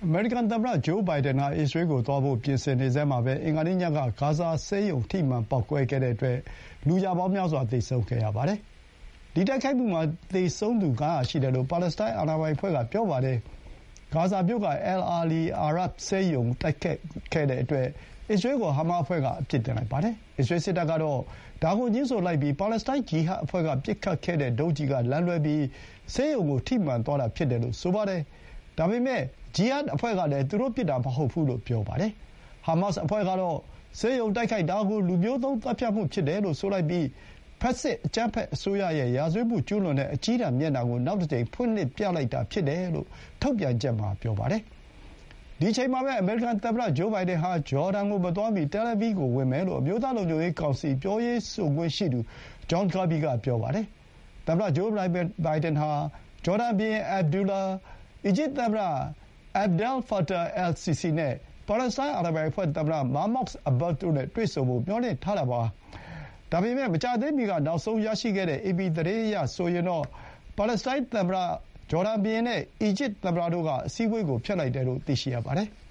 အမေရိကန်သမ္မတဂျိုးဘိုင်ဒန်ဟာအစ္စရေးကိုသွားဖို့ပြင်ဆင်နေဆဲမှာပဲအင်္ဂါနေ့ညကဂါဇာဆေးရုံထိမှန်ပေါက်ကွဲခဲ့တဲ့အတွက်လူရာပေါင်းများစွာသေဆုံးခဲ့ရပါတယ်။ဒီတိုက်ခိုက်မှုမှာသေဆုံးသူ900ရှိတယ်လို့ပါလက်စတိုင်းအာဏာပိုင်အဖွဲ့ကပြောပါတယ်။ဂါဇာမြို့က အယ်အာလီအာရပ်ဆေးရုံတိုက်ခိုက်ခဲ့တဲ့အတွက်အစ္စရေးကိုဟာမတ်အဖွဲ့ကအပြစ်တင်လိုက်ပါတယ်။အစ္စရေးစစ်တပ်ကတော့ဒါကိုငြင်းဆိုလိုက်ပြီးပါလက်စတိုင်းဂျီဟတ်အဖွဲ့ကပစ်ခတ်ခဲ့တဲ့ဒုံးကျည်ကလမ်းလွဲပြီးဆေးရုံကိုထိမှန်သွားတာဖြစ်တယ်လို့ဆိုပါတယ်။ဒါပေမဲ့ဂျီဟတ်အဖွဲ့ကလည်းသူတို့ပစ်တာမဟုတ်ဘူးလို့ပြောပါတယ်။ဟာမတ်အဖွဲ့ကတော့ဆေးရုံတိုက်ခိုက်တာကိုလူမျိုးတုံးသတ်ဖြတ်မှုဖြစ်တယ်လို့ဆိုလိုက်ပြီးဖက်စစ်အကြမ်းဖက်အစိုးရရဲ့ရာဇဝတ်မှုကျူးလွန်တဲ့အကြီးအကျယ်မျက်နှာကိုနောက်တစ်ကြိမ်ဖွင့်လှစ်ပြလိုက်တာဖြစ်တယ်လို့ထုတ်ပြန်ချက်မှာပြောပါတယ်။ဒီအချိန်မှာပဲအမေရိကန်သမ္မတဂျိုးဘိုင်ဒန်ဟာဂျော်ဒန်ကိုမသွားမီတယ်လ်အဗီးကိုဝင်မယ်လို့အမျိုးသားလုံခြုံရေးကောင်စီပြောရေးဆိုခွင့်ရှိသူဂျွန်ကာဘီကပြောပါတယ်။သမ္မတဂျိုးဘိုင်ဒန်ဟာဂျော်ဒန်ဘုရင်အဗ်ဒူလာအီဂျစ်သမ္မတအဗ်ဒယ်လ်ဖာတာအယ်စီစီနဲ့ပါလက်စတိုင်းအာဏာပိုင်အဖွဲ့သမ္မတမာမောက်စ်အဘတ်တို့နဲ့တွေ့ဆုံဖို့မျှော်လင့်ထားတာပါ။ဒါပေမဲ့မကြာသေးမီကနောက်ဆုံးရရှိခဲ့တဲ့အေပီသတင်းအရဆိုရင်တော့ပါလက်စတိုင်းသမ္မတဂျော်ဒန်ဘုရင်နဲ့အီဂျစ်သမ္မတတို့ကအစည်းအဝေးကိုဖျက်လိုက်တယ်လို့သိရှိရပါတယ်။